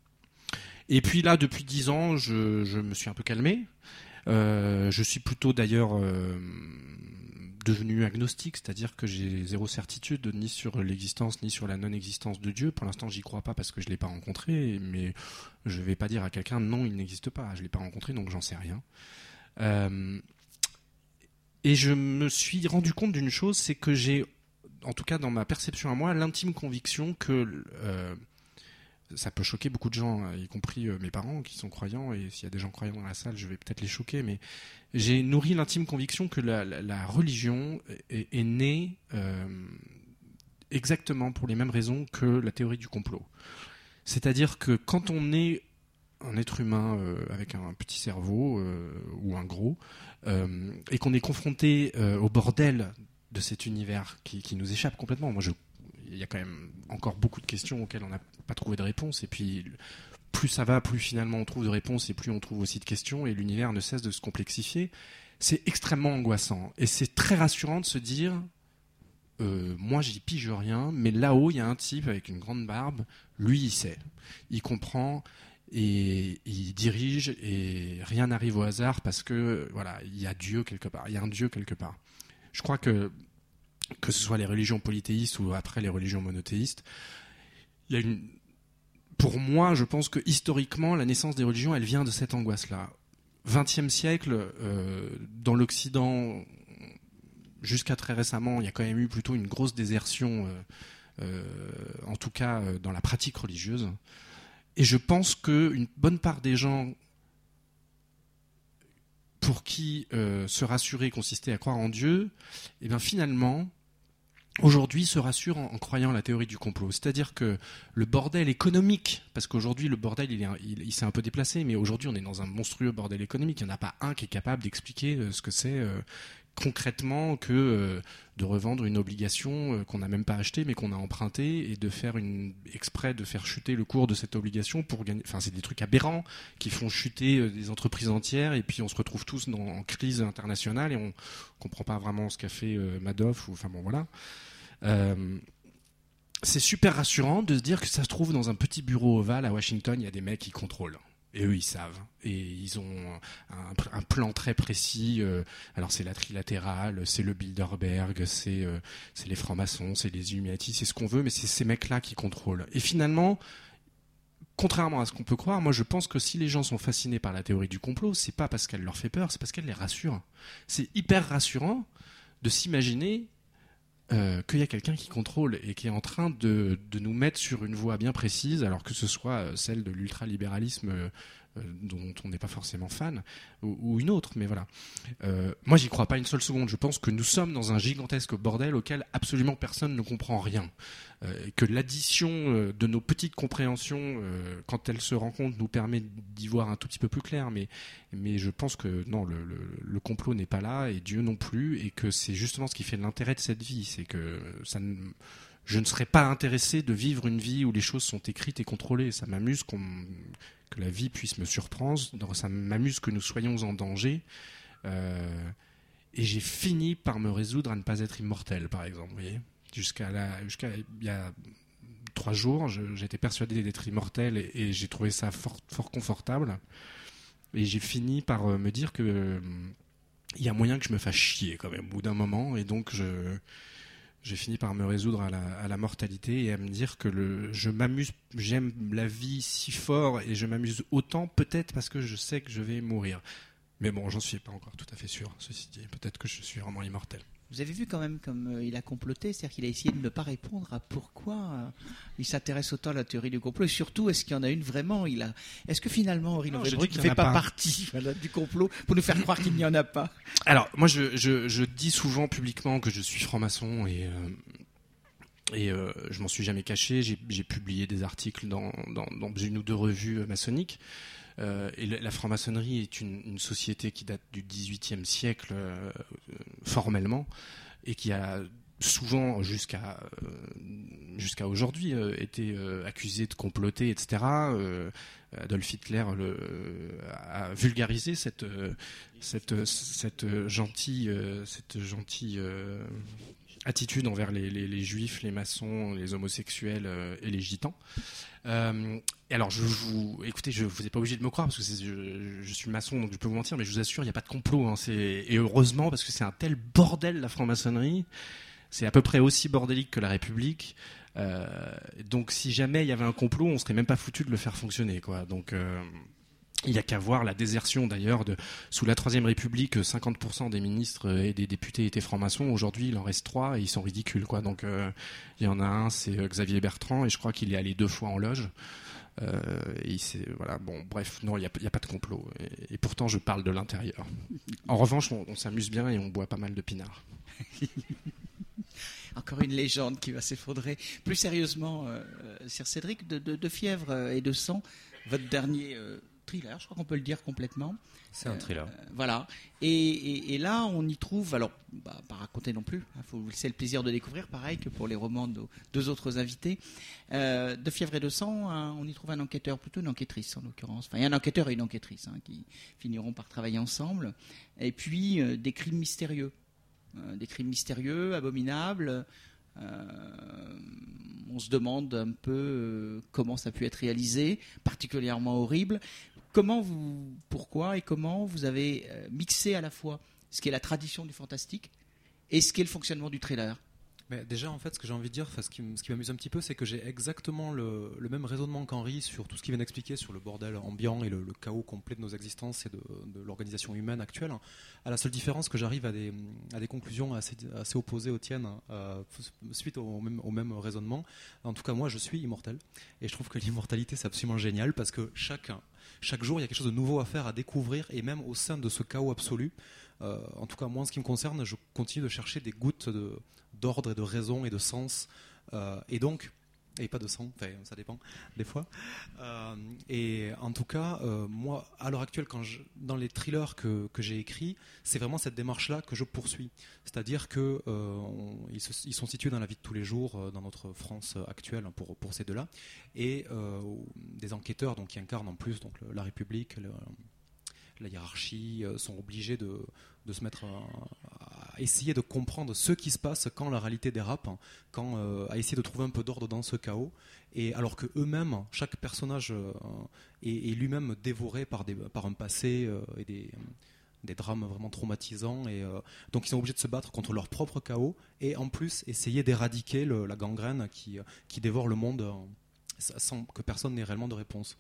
Et puis là, depuis dix ans, je, je me suis un peu calmé. Euh, je suis plutôt d'ailleurs euh, devenu agnostique, c'est-à-dire que j'ai zéro certitude ni sur l'existence ni sur la non-existence de Dieu. Pour l'instant, j'y crois pas parce que je l'ai pas rencontré, mais je vais pas dire à quelqu'un non, il n'existe pas. Je l'ai pas rencontré, donc j'en sais rien. Euh, et je me suis rendu compte d'une chose, c'est que j'ai, en tout cas dans ma perception à moi, l'intime conviction que euh, ça peut choquer beaucoup de gens, y compris euh, mes parents qui sont croyants, et s'il y a des gens croyants dans la salle, je vais peut-être les choquer, mais j'ai nourri l'intime conviction que la, la, la religion est, est née euh, exactement pour les mêmes raisons que la théorie du complot. C'est-à-dire que quand on est un être humain euh, avec un petit cerveau euh, ou un gros euh, et qu'on est confronté euh, au bordel de cet univers qui, qui nous échappe complètement. Moi, je, il y a quand même encore beaucoup de questions auxquelles on n'a pas trouvé de réponse. Et puis, plus ça va, plus finalement on trouve de réponses et plus on trouve aussi de questions. Et l'univers ne cesse de se complexifier. C'est extrêmement angoissant. Et c'est très rassurant de se dire euh, moi, j'y pige rien, mais là-haut, il y a un type avec une grande barbe. Lui, il sait. Il comprend. Et il dirige et rien n'arrive au hasard parce que voilà, il y a Dieu quelque part, il y a un Dieu quelque part. Je crois que que ce soit les religions polythéistes ou après les religions monothéistes, il y a une, pour moi, je pense que historiquement, la naissance des religions, elle vient de cette angoisse-là. vingtième siècle, euh, dans l'Occident, jusqu'à très récemment, il y a quand même eu plutôt une grosse désertion, euh, euh, en tout cas euh, dans la pratique religieuse. Et je pense qu'une bonne part des gens pour qui euh, se rassurer consistait à croire en Dieu, et bien finalement, aujourd'hui se rassurent en, en croyant la théorie du complot. C'est-à-dire que le bordel économique, parce qu'aujourd'hui le bordel il, est, il, il s'est un peu déplacé, mais aujourd'hui on est dans un monstrueux bordel économique, il n'y en a pas un qui est capable d'expliquer euh, ce que c'est euh, concrètement que euh, de revendre une obligation euh, qu'on n'a même pas achetée mais qu'on a empruntée et de faire une exprès de faire chuter le cours de cette obligation pour gagner. Enfin, c'est des trucs aberrants qui font chuter euh, des entreprises entières et puis on se retrouve tous dans, en crise internationale et on comprend pas vraiment ce qu'a fait euh, Madoff ou enfin bon voilà. Euh, c'est super rassurant de se dire que ça se trouve dans un petit bureau ovale à Washington, il y a des mecs qui contrôlent. Et eux, ils savent. Et ils ont un, un plan très précis. Euh, alors, c'est la trilatérale, c'est le Bilderberg, c'est, euh, c'est les francs-maçons, c'est les Illuminati, c'est ce qu'on veut, mais c'est ces mecs-là qui contrôlent. Et finalement, contrairement à ce qu'on peut croire, moi, je pense que si les gens sont fascinés par la théorie du complot, c'est pas parce qu'elle leur fait peur, c'est parce qu'elle les rassure. C'est hyper rassurant de s'imaginer Euh, qu'il y a quelqu'un qui contrôle et qui est en train de, de nous mettre sur une voie bien précise, alors que ce soit celle de l'ultralibéralisme euh, dont on n'est pas forcément fan, ou, ou une autre, mais voilà. Euh, moi, j'y crois pas une seule seconde. Je pense que nous sommes dans un gigantesque bordel auquel absolument personne ne comprend rien. Euh, et que l'addition euh, de nos petites compréhensions, euh, quand elles se rencontrent, nous permet d'y voir un tout petit peu plus clair. Mais, mais je pense que non, le, le, le complot n'est pas là, et Dieu non plus, et que c'est justement ce qui fait l'intérêt de cette vie. C'est que ça ne, je ne serais pas intéressé de vivre une vie où les choses sont écrites et contrôlées. Ça m'amuse qu'on, que la vie puisse me surprendre, ça m'amuse que nous soyons en danger. Euh, et j'ai fini par me résoudre à ne pas être immortel, par exemple, vous voyez. Jusqu'à, la, jusqu'à il y a trois jours, je, j'étais persuadé d'être immortel et, et j'ai trouvé ça fort, fort confortable. Et j'ai fini par me dire que euh, il y a moyen que je me fasse chier quand même au bout d'un moment. Et donc je, j'ai fini par me résoudre à la, à la mortalité et à me dire que le, je m'amuse, j'aime la vie si fort et je m'amuse autant peut-être parce que je sais que je vais mourir. Mais bon, j'en suis pas encore tout à fait sûr, ceci dit. Peut-être que je suis vraiment immortel. Vous avez vu quand même comme euh, il a comploté, c'est-à-dire qu'il a essayé de ne pas répondre à pourquoi euh, il s'intéresse autant à la théorie du complot, et surtout est-ce qu'il y en a une vraiment. Il a... Est-ce que finalement Henri Lefebvre ne fait pas, pas partie voilà, du complot pour nous faire croire qu'il n'y en a pas? Alors moi je, je, je dis souvent publiquement que je suis franc-maçon et, euh, et euh, je m'en suis jamais caché, j'ai, j'ai publié des articles dans, dans, dans une ou deux revues maçonniques. Euh, et la franc-maçonnerie est une, une société qui date du dix-huitième siècle euh, formellement et qui a souvent jusqu'à euh, jusqu'à aujourd'hui euh, été euh, accusée de comploter, et cetera. Euh, Adolf Hitler le, a vulgarisé cette cette cette gentille cette gentille euh, attitude envers les, les, les juifs, les maçons, les homosexuels euh, et les gitans. Euh, et alors, je vous, écoutez, je vous ai pas obligé de me croire parce que c'est, je, je suis maçon, donc je peux vous mentir, mais je vous assure, il n'y a pas de complot. Hein, c'est, et heureusement, parce que c'est un tel bordel la franc-maçonnerie, c'est à peu près aussi bordélique que la République. Euh, donc, si jamais il y avait un complot, on serait même pas foutu de le faire fonctionner, quoi. Donc euh, il n'y a qu'à voir la désertion d'ailleurs de sous la Troisième République, cinquante pour cent des ministres et des députés étaient francs-maçons. Aujourd'hui, il en reste trois et ils sont ridicules, quoi. Donc, euh, il y en a un, c'est Xavier Bertrand, et je crois qu'il est allé deux fois en loge. Euh, et c'est, voilà, bon, bref, non, il n'y a, a pas de complot. Et, et pourtant, je parle de l'intérieur. En revanche, on, on s'amuse bien et on boit pas mal de pinard. Encore une légende qui va s'effondrer. Plus sérieusement, euh, Sir Cédric, de, de, de fièvre et de sang, votre dernier euh, thriller, je crois qu'on peut le dire complètement. C'est un thriller. Euh, voilà. Et, et, et là, on y trouve, alors, bah, pas raconter non plus, il hein, faut vous laisser le plaisir de découvrir, pareil que pour les romans de nos deux autres invités. Euh, de fièvre et de sang, hein, on y trouve un enquêteur, plutôt une enquêtrice en l'occurrence. Enfin, il y a un enquêteur et une enquêtrice hein, qui finiront par travailler ensemble. Et puis, euh, des crimes mystérieux. Euh, des crimes mystérieux, abominables. Euh, on se demande un peu euh, comment ça a pu être réalisé, particulièrement horrible. Comment vous, pourquoi et comment vous avez euh, mixé à la fois ce qui est la tradition du fantastique et ce qui est le fonctionnement du thriller. Mais déjà, en fait, ce que j'ai envie de dire, enfin, ce qui, m- ce qui m'amuse un petit peu, c'est que j'ai exactement le, le même raisonnement qu'Henri sur tout ce qu'il vient d'expliquer sur le bordel ambiant et le, le chaos complet de nos existences et de, de l'organisation humaine actuelle. À la seule différence que j'arrive à des, à des conclusions assez, assez opposées aux tiennes euh, suite au même, au même raisonnement. En tout cas, moi, je suis immortel. Et je trouve que l'immortalité, c'est absolument génial parce que chaque, chaque jour, il y a quelque chose de nouveau à faire, à découvrir. Et même au sein de ce chaos absolu, euh, en tout cas, moi, en ce qui me concerne, je continue de chercher des gouttes de d'ordre et de raison et de sens euh, et donc et pas de sang, enfin ça dépend des fois euh, et en tout cas euh, moi à l'heure actuelle quand je, dans les thrillers que, que j'ai écrits c'est vraiment cette démarche là que je poursuis, c'est à dire que euh, on, ils, se, ils sont situés dans la vie de tous les jours euh, dans notre France actuelle pour, pour ces deux là et euh, des enquêteurs donc, qui incarnent en plus donc, le, la République le, la hiérarchie euh, sont obligés de, de se mettre à, à essayer de comprendre ce qui se passe quand la réalité dérape, quand, euh, à essayer de trouver un peu d'ordre dans ce chaos. Et alors que eux-mêmes, chaque personnage euh, est, est lui-même dévoré par, des, par un passé euh, et des, des drames vraiment traumatisants. Et, euh, donc ils sont obligés de se battre contre leur propre chaos et en plus essayer d'éradiquer le, la gangrène qui, qui dévore le monde euh, sans que personne n'ait réellement de réponse.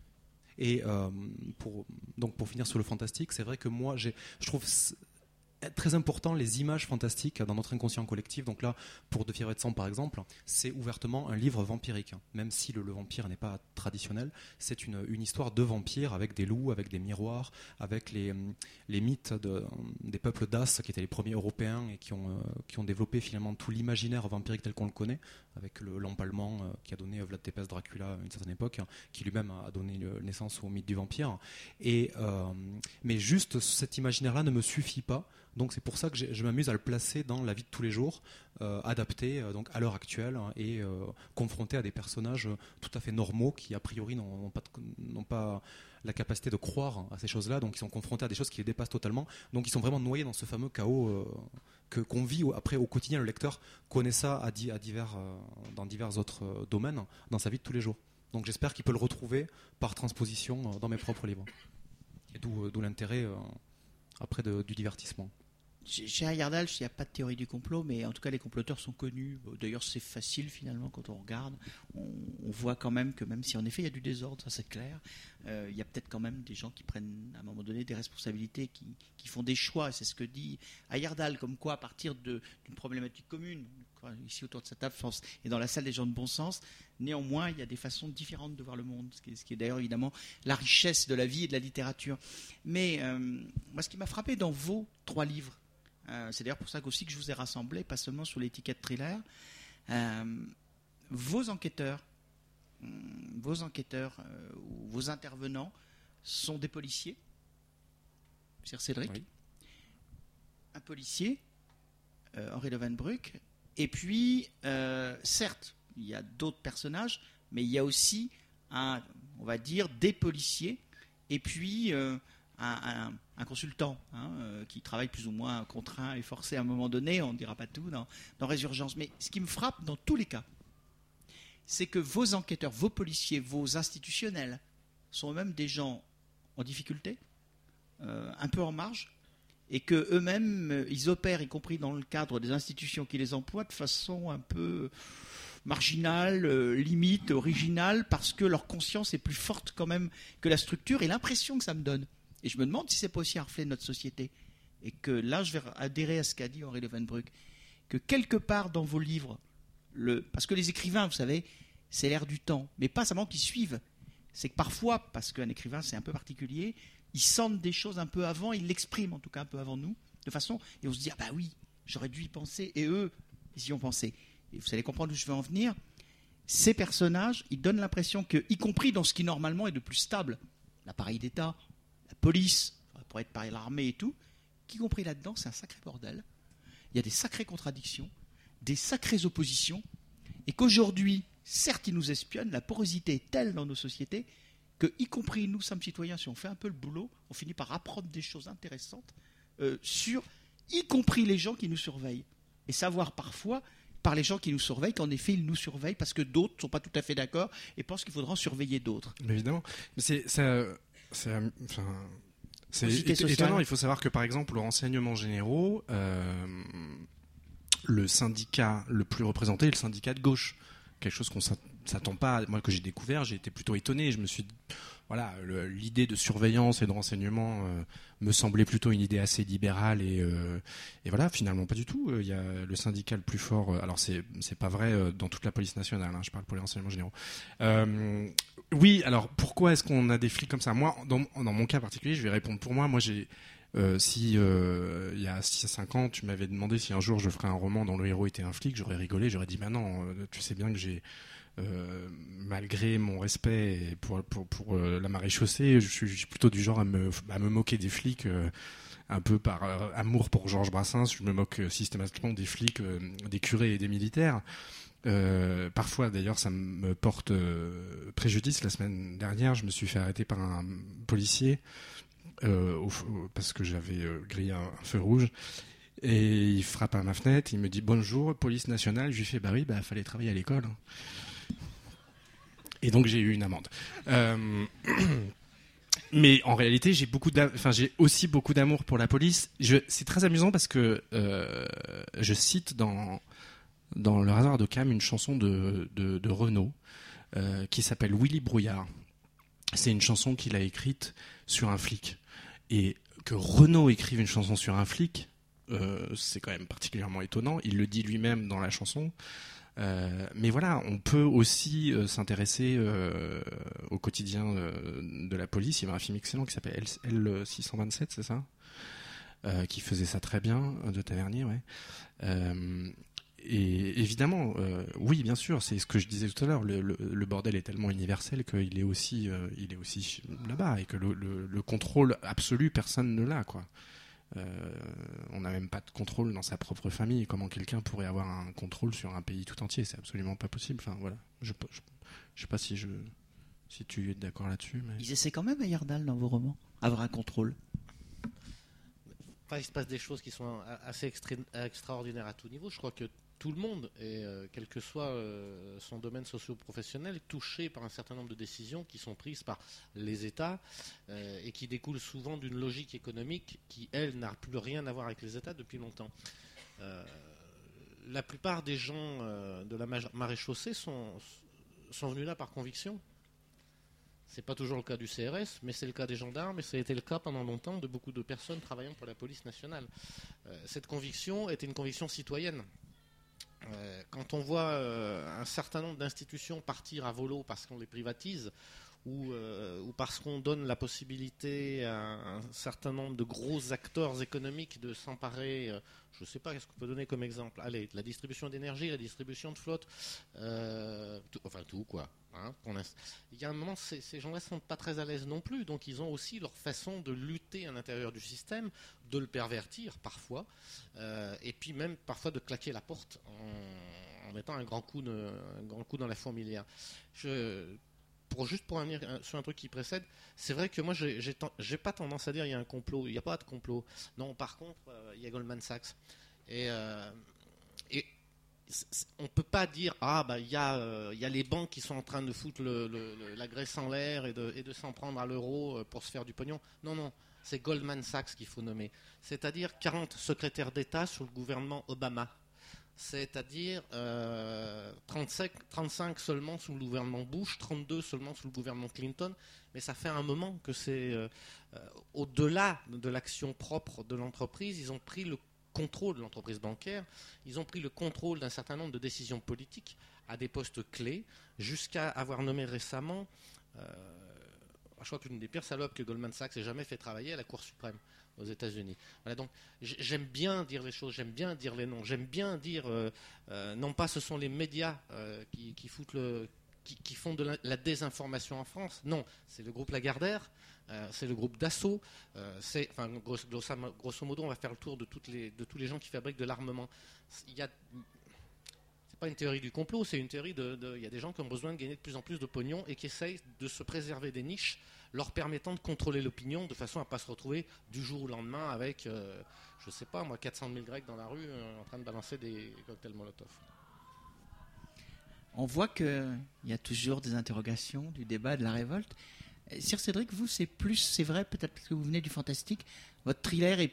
Et euh, pour, donc pour finir sur le fantastique, c'est vrai que moi, j'ai, je trouve très important les images fantastiques dans notre inconscient collectif. Donc là, pour De fièvre et de sang par exemple, c'est ouvertement un livre vampirique. Même si le, le vampire n'est pas traditionnel, c'est une, une histoire de vampire avec des loups, avec des miroirs, avec les, les mythes de, des peuples d'As qui étaient les premiers européens et qui ont, euh, qui ont développé finalement tout l'imaginaire vampirique tel qu'on le connaît, avec le, l'empalement euh, qui a donné Vlad Tepes Dracula à une certaine époque, hein, qui lui-même a donné le, naissance au mythe du vampire. Et, euh, mais juste cet imaginaire-là ne me suffit pas. Donc c'est pour ça que je m'amuse à le placer dans la vie de tous les jours, euh, adapté euh, donc à l'heure actuelle hein, et euh, confronté à des personnages tout à fait normaux qui a priori n'ont, n'ont, pas, n'ont pas la capacité de croire à ces choses-là, donc ils sont confrontés à des choses qui les dépassent totalement, donc ils sont vraiment noyés dans ce fameux chaos euh, que, qu'on vit après au quotidien. Le lecteur connaît ça à, di, à divers, euh, dans divers autres euh, domaines dans sa vie de tous les jours. Donc j'espère qu'il peut le retrouver par transposition euh, dans mes propres livres. Et d'où, euh, d'où l'intérêt euh, après de, du divertissement. Chez Heyerdahl, il n'y a pas de théorie du complot, mais en tout cas les comploteurs sont connus. D'ailleurs c'est facile finalement quand on regarde. On, on voit quand même que même si en effet il y a du désordre, ça c'est clair, euh, il y a peut-être quand même des gens qui prennent à un moment donné des responsabilités, qui, qui font des choix. C'est ce que dit Heyerdahl, comme quoi à partir de, d'une problématique commune, ici autour de cette table et dans la salle des gens de bon sens, néanmoins il y a des façons différentes de voir le monde, ce qui est, ce qui est d'ailleurs évidemment la richesse de la vie et de la littérature. Mais euh, moi ce qui m'a frappé dans vos trois livres, Euh, c'est d'ailleurs pour ça aussi que je vous ai rassemblés, pas seulement sous l'étiquette thriller. Euh, vos enquêteurs, euh, vos enquêteurs euh, ou vos intervenants sont des policiers. Sir Cédric, oui. Un policier, euh, Henri Leeuwenbruck, et puis euh, certes, il y a d'autres personnages, mais il y a aussi, un, on va dire, des policiers, et puis euh, Un, un, un consultant hein, euh, qui travaille plus ou moins contraint et forcé à un moment donné, on ne dira pas tout dans, dans Résurgence. Mais ce qui me frappe dans tous les cas, c'est que vos enquêteurs, vos policiers, vos institutionnels sont eux-mêmes des gens en difficulté, euh, un peu en marge, et que eux-mêmes, euh, ils opèrent, y compris dans le cadre des institutions qui les emploient, de façon un peu marginale, euh, limite, originale, parce que leur conscience est plus forte quand même que la structure et l'impression que ça me donne. Et je me demande si c'est pas aussi un reflet de notre société. Et que là, je vais adhérer à ce qu'a dit Henri Leeuwenbruck, que quelque part dans vos livres, le... parce que les écrivains, vous savez, c'est l'air du temps, mais pas seulement qu'ils suivent. C'est que parfois, parce qu'un écrivain, c'est un peu particulier, ils sentent des choses un peu avant, ils l'expriment en tout cas un peu avant nous, de façon, et on se dit, ah bah oui, j'aurais dû y penser, et eux, ils y ont pensé. Et vous allez comprendre où je veux en venir. Ces personnages, ils donnent l'impression que, y compris dans ce qui normalement est de plus stable, l'appareil d'État, la police, ça pourrait être pareil, l'armée et tout, qu'y compris là-dedans, c'est un sacré bordel. Il y a des sacrées contradictions, des sacrées oppositions, et qu'aujourd'hui, certes, ils nous espionnent, la porosité est telle dans nos sociétés que, y compris nous, simples citoyens, si on fait un peu le boulot, on finit par apprendre des choses intéressantes euh, sur, y compris les gens qui nous surveillent. Et savoir parfois, par les gens qui nous surveillent, qu'en effet, ils nous surveillent parce que d'autres ne sont pas tout à fait d'accord et pensent qu'il faudra en surveiller d'autres. Mais évidemment. Mais c'est... ça... C'est, enfin, c'est étonnant, il faut savoir que par exemple aux renseignements généraux, euh, le syndicat le plus représenté est le syndicat de gauche. Quelque chose qu'on s'attend pas. Moi, que j'ai découvert, j'ai été plutôt étonné. Je me suis dit, voilà, le, l'idée de surveillance et de renseignement euh, me semblait plutôt une idée assez libérale et, euh, et voilà, finalement pas du tout. Il y a le syndicat le plus fort. Euh, alors c'est c'est pas vrai euh, dans toute la police nationale. Hein, je parle pour les renseignements généraux. Euh, oui, alors pourquoi est-ce qu'on a des flics comme ça ? Moi, dans, dans mon cas particulier, je vais répondre pour moi. Moi, j'ai Euh, si euh, il y a six à cinq ans, tu m'avais demandé si un jour je ferais un roman dont le héros était un flic, j'aurais rigolé, j'aurais dit bah non, euh, tu sais bien que j'ai euh, malgré mon respect pour pour pour euh, la maréchaussée, je suis, je suis plutôt du genre à me à me moquer des flics euh, un peu par euh, amour pour Georges Brassens, je me moque systématiquement des flics, euh, des curés et des militaires. Euh, parfois d'ailleurs ça me porte euh, préjudice. La semaine dernière, je me suis fait arrêter par un policier Euh, au, parce que j'avais euh, grillé un, un feu rouge et il frappe à ma fenêtre, il me dit bonjour police nationale, je lui fais bah oui, bah fallait travailler à l'école et donc j'ai eu une amende. Euh, mais en réalité j'ai beaucoup enfin j'ai aussi beaucoup d'amour pour la police. Je, c'est très amusant parce que euh, je cite dans dans Le Rasoir d'Occam une chanson de de, de Renaud euh, qui s'appelle Willy Brouillard. C'est une chanson qu'il a écrite sur un flic. Et que Renaud écrive une chanson sur un flic, euh, c'est quand même particulièrement étonnant. Il le dit lui-même dans la chanson. Euh, mais voilà, on peut aussi euh, s'intéresser euh, au quotidien euh, de la police. Il y avait un film excellent qui s'appelle L six cent vingt-sept, c'est ça euh, qui faisait ça très bien, de Tavernier, ouais. Euh, Et évidemment, euh, oui, bien sûr, c'est ce que je disais tout à l'heure. Le, le, le bordel est tellement universel qu'il est aussi, euh, il est aussi là-bas et que le, le, le contrôle absolu, personne ne l'a, quoi. Euh, on n'a même pas de contrôle dans sa propre famille. Comment quelqu'un pourrait avoir un contrôle sur un pays tout entier ? C'est absolument pas possible. Enfin, voilà. Je, je, je sais pas si je, si tu es d'accord là-dessus. Mais... Ils essaient quand même à Yardal dans vos romans, avoir un contrôle. Enfin, il se passe des choses qui sont assez extra- extraordinaires à tout niveau. Je crois que tout le monde, et euh, quel que soit euh, son domaine socio-professionnel, est touché par un certain nombre de décisions qui sont prises par les États euh, et qui découlent souvent d'une logique économique qui, elle, n'a plus rien à voir avec les États depuis longtemps. Euh, la plupart des gens euh, de la maréchaussée sont, sont venus là par conviction. C'est pas toujours le cas du C R S, mais c'est le cas des gendarmes, et ça a été le cas pendant longtemps de beaucoup de personnes travaillant pour la police nationale. Euh, cette conviction était une conviction citoyenne. Euh, quand on voit euh, un certain nombre d'institutions partir à volo parce qu'on les privatise, ou, euh, ou parce qu'on donne la possibilité à un certain nombre de gros acteurs économiques de s'emparer, euh, je ne sais pas, qu'est-ce qu'on peut donner comme exemple ? Allez, la distribution d'énergie, la distribution de flotte, euh, tout, enfin tout quoi. Hein, pour l'instant. Il y a un moment, ces, ces gens-là ne sont pas très à l'aise non plus, donc ils ont aussi leur façon de lutter à l'intérieur du système, de le pervertir parfois, euh, et puis même parfois de claquer la porte en, en mettant un grand coup, de, un grand coup dans la fourmilière. Je... Pour, juste pour revenir sur un truc qui précède, c'est vrai que moi, j'ai, j'ai, j'ai pas tendance à dire qu'il y a un complot. Il n'y a pas de complot. Non, par contre, euh, il y a Goldman Sachs. Et, euh, et on ne peut pas dire ah bah il y a euh, il y a les banques qui sont en train de foutre le, le, le, la graisse en l'air et de, et de s'en prendre à l'euro pour se faire du pognon. Non, non, c'est Goldman Sachs qu'il faut nommer. C'est-à-dire quarante secrétaires d'État sous le gouvernement Obama. C'est-à-dire euh, trente-cinq, trente-cinq seulement sous le gouvernement Bush, trente-deux seulement sous le gouvernement Clinton, mais ça fait un moment que c'est euh, euh, au-delà de l'action propre de l'entreprise, ils ont pris le contrôle de l'entreprise bancaire, ils ont pris le contrôle d'un certain nombre de décisions politiques à des postes clés, jusqu'à avoir nommé récemment, euh, je crois qu'une des pires salopes que Goldman Sachs ait jamais fait travailler à la Cour suprême aux États-Unis. Voilà, donc j'aime bien dire les choses, j'aime bien dire les noms, j'aime bien dire euh, euh, non pas ce sont les médias euh, qui, qui foutent le, qui, qui font de la, la désinformation en France. Non, c'est le groupe Lagardère, euh, c'est le groupe Dassault. Euh, c'est, enfin, grosso, grosso modo, on va faire le tour de toutes les, de tous les gens qui fabriquent de l'armement. Il y a C'est pas une théorie du complot, c'est une théorie de, de. Il y a des gens qui ont besoin de gagner de plus en plus de pognon et qui essayent de se préserver des niches, leur permettant de contrôler l'opinion de façon à ne pas se retrouver du jour au lendemain avec, euh, je sais pas moi, quatre cent mille Grecs dans la rue euh, en train de balancer des cocktails Molotov. On voit qu'il y a toujours des interrogations, du débat, de la révolte. Sir Cédric, vous, c'est plus, c'est vrai, peut-être parce que vous venez du fantastique, votre thriller est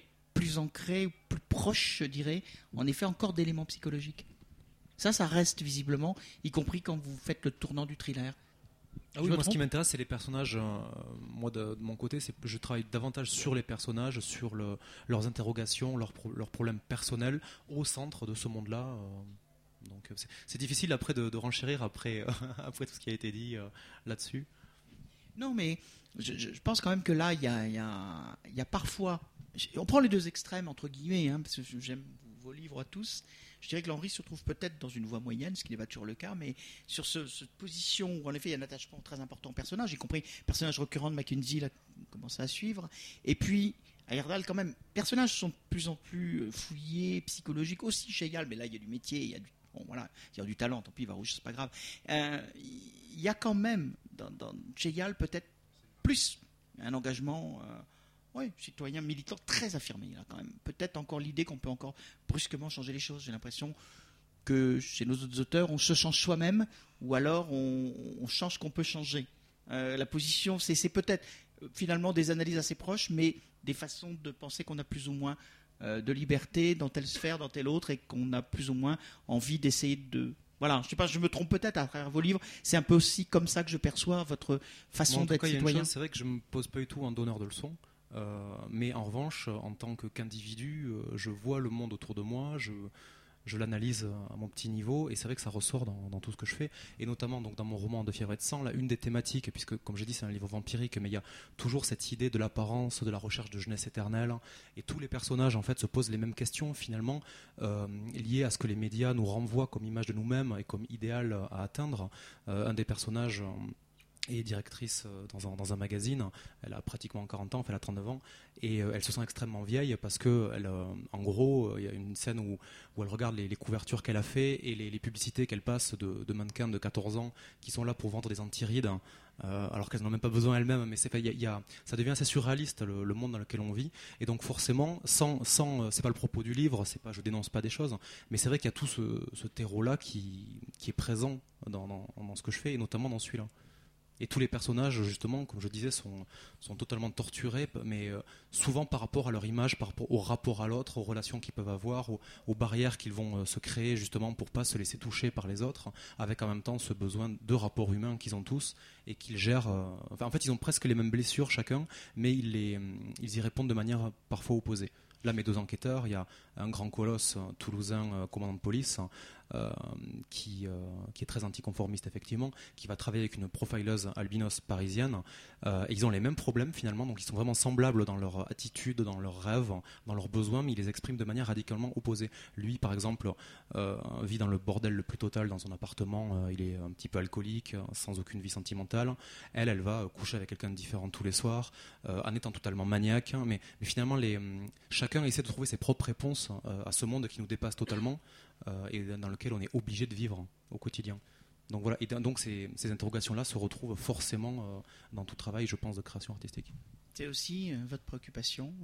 plus ancré, plus proche, je dirais, en effet, encore d'éléments psychologiques. Ça, ça reste visiblement, y compris quand vous faites le tournant du thriller. Ah oui, moi, ce qui m'intéresse, c'est les personnages. Euh, moi, de, de mon côté, c'est, je travaille davantage sur les personnages, sur le, leurs interrogations, leurs, pro, leurs problèmes personnels au centre de ce monde-là. Euh, donc, c'est, c'est difficile après de, de renchérir après, euh, après tout ce qui a été dit euh, là-dessus. Non, mais je, je pense quand même que là, il y a, y, a, y a parfois. On prend les deux extrêmes, entre guillemets, hein, parce que j'aime vos livres à tous. Je dirais que Landry se trouve peut-être dans une voie moyenne, ce qui n'est pas toujours le cas, mais sur ce, cette position où en effet il y a un attachement très important au personnage, y compris le personnage récurrent de Mackenzie, là, on commence à suivre. Et puis, Heyerdahl, quand même, personnages sont de plus en plus fouillés, psychologiques aussi chez Heyerdahl, mais là il y a du métier, il y a du, bon, voilà, il y a du talent, tant pis, il va rouge, c'est pas grave. Euh, il y a quand même, dans, dans, chez Heyerdahl, peut-être plus un engagement. Euh, Oui, citoyen militant très affirmé là quand même. Peut-être encore l'idée qu'on peut encore brusquement changer les choses. J'ai l'impression que chez nos autres auteurs, on se change soi-même ou alors on, on change ce qu'on peut changer. Euh, la position, c'est, c'est peut-être euh, finalement des analyses assez proches, mais des façons de penser qu'on a plus ou moins euh, de liberté dans telle sphère, dans telle autre, et qu'on a plus ou moins envie d'essayer de... Voilà, je sais pas, je me trompe peut-être à travers vos livres. C'est un peu aussi comme ça que je perçois votre façon bon, en d'être tout cas, citoyen. Chose, c'est vrai que je me pose pas du tout en donneur de leçons. Euh, mais en revanche, en tant que, qu'individu, euh, je vois le monde autour de moi, je, je l'analyse à mon petit niveau, et c'est vrai que ça ressort dans, dans tout ce que je fais, et notamment donc, dans mon roman De fièvre et de sang, là, une des thématiques, puisque comme j'ai dit c'est un livre vampirique, mais il y a toujours cette idée de l'apparence, de la recherche de jeunesse éternelle, et tous les personnages en fait se posent les mêmes questions finalement, euh, liées à ce que les médias nous renvoient comme image de nous-mêmes et comme idéal à atteindre. Euh, un des personnages... Euh, et directrice dans un, dans un magazine. Elle a pratiquement quarante ans, enfin elle a trente-neuf ans, et euh, elle se sent extrêmement vieille parce que, elle, euh, en gros, il y a une scène où, où elle regarde les, les couvertures qu'elle a fait et les, les publicités qu'elle passe de, de mannequins de quatorze ans qui sont là pour vendre des antirides, euh, alors qu'elles n'en ont même pas besoin elles-mêmes. Mais c'est, y a, y a, ça devient assez surréaliste le, le monde dans lequel on vit, et donc forcément, sans, sans, c'est pas le propos du livre, c'est pas, je dénonce pas des choses, mais c'est vrai qu'il y a tout ce, ce terreau-là qui, qui est présent dans, dans, dans ce que je fais, et notamment dans celui-là. Et tous les personnages, justement, comme je disais, sont, sont totalement torturés, mais euh, souvent par rapport à leur image, par rapport au rapport à l'autre, aux relations qu'ils peuvent avoir, aux, aux barrières qu'ils vont euh, se créer, justement, pour ne pas se laisser toucher par les autres, avec en même temps ce besoin de rapport humain qu'ils ont tous, et qu'ils gèrent... Euh, enfin, en fait, ils ont presque les mêmes blessures chacun, mais ils, les, ils y répondent de manière parfois opposée. Là, mes deux enquêteurs, il y a un grand colosse toulousain, euh, commandant de police, euh, qui, euh, qui est très anticonformiste, effectivement, qui va travailler avec une profileuse albinos parisienne. Euh, et ils ont les mêmes problèmes, finalement, donc ils sont vraiment semblables dans leur attitude, dans leurs rêves, dans leurs besoins, mais ils les expriment de manière radicalement opposée. Lui, par exemple, euh, vit dans le bordel le plus total dans son appartement. Euh, il est un petit peu alcoolique, sans aucune vie sentimentale. Elle, elle va coucher avec quelqu'un de différent tous les soirs, euh, en étant totalement maniaque. Mais, mais finalement, les, chacun essaie de trouver ses propres réponses euh, à ce monde qui nous dépasse totalement, euh, et dans lequel on est obligé de vivre au quotidien. Donc voilà, et donc ces, ces interrogations-là se retrouvent forcément euh, dans tout travail, je pense, de création artistique. C'est aussi euh, votre préoccupation,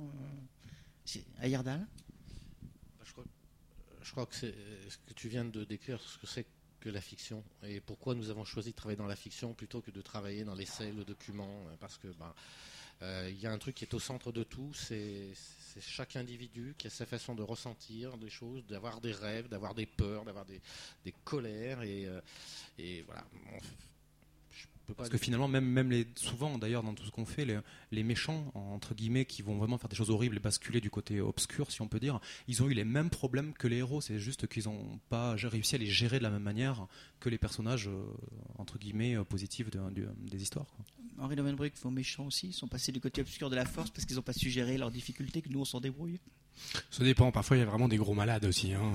euh, Heyerdahl ? je crois, je crois que c'est ce que tu viens de décrire, ce que c'est que la fiction, et pourquoi nous avons choisi de travailler dans la fiction plutôt que de travailler dans l'essai, le document, parce que ben, euh, y a un truc qui est au centre de tout, c'est, c'est chaque individu qui a sa façon de ressentir des choses, d'avoir des rêves, d'avoir des peurs, d'avoir des, des colères, et, euh, et voilà. On, Parce que finalement, même, même les, souvent, d'ailleurs, dans tout ce qu'on fait, les, les méchants, entre guillemets, qui vont vraiment faire des choses horribles et basculer du côté obscur, si on peut dire, ils ont eu les mêmes problèmes que les héros. C'est juste qu'ils n'ont pas réussi à les gérer de la même manière que les personnages, entre guillemets, positifs de, de, des histoires, quoi. Henri Lovenbruck, vos méchants aussi sont passés du côté obscur de la force parce qu'ils n'ont pas su gérer leurs difficultés, que nous, on s'en débrouille. Ça dépend. Parfois, il y a vraiment des gros malades aussi, hein.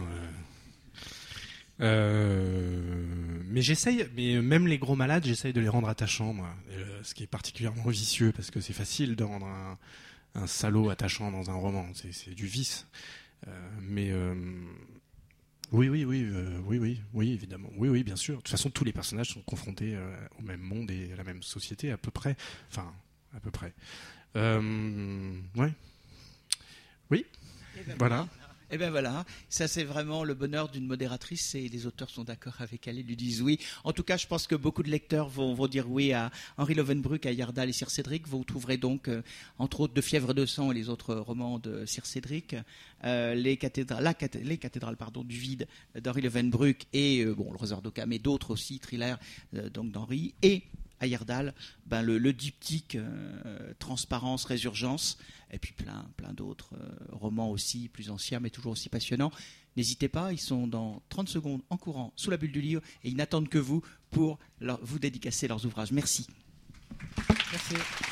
Euh, mais j'essaye, mais même les gros malades, j'essaye de les rendre attachants, moi. Euh, ce qui est particulièrement vicieux, parce que c'est facile de rendre un, un salaud attachant dans un roman. C'est, c'est du vice. Euh, mais euh, oui, oui, oui, euh, oui, oui, oui, évidemment, oui, oui, bien sûr. De toute façon, tous les personnages sont confrontés euh, au même monde et à la même société, à peu près. Enfin, à peu près. Euh, ouais. Oui. Eh ben, voilà. Et ben voilà, ça c'est vraiment le bonheur d'une modératrice et les auteurs sont d'accord avec elle et lui disent oui. En tout cas, je pense que beaucoup de lecteurs vont, vont dire oui à Henri Lovenbruck, à Heyerdahl et Sir Cédric. Vous trouverez donc, euh, entre autres, De Fièvre de sang et les autres romans de Sir Cédric, euh, les cathédrales, la cath- les cathédrales pardon, du vide d'Henri Lovenbruck et euh, bon, le Roseur d'Occam et d'autres aussi, thrillers euh, donc d'Henri. Et à Heyerdahl, ben le, le diptyque euh, Transparence, Résurgence, et puis plein, plein d'autres euh, romans aussi plus anciens, mais toujours aussi passionnants. N'hésitez pas, ils sont dans trente secondes en courant sous la bulle du livre et ils n'attendent que vous pour leur, vous dédicacer leurs ouvrages. Merci. Merci.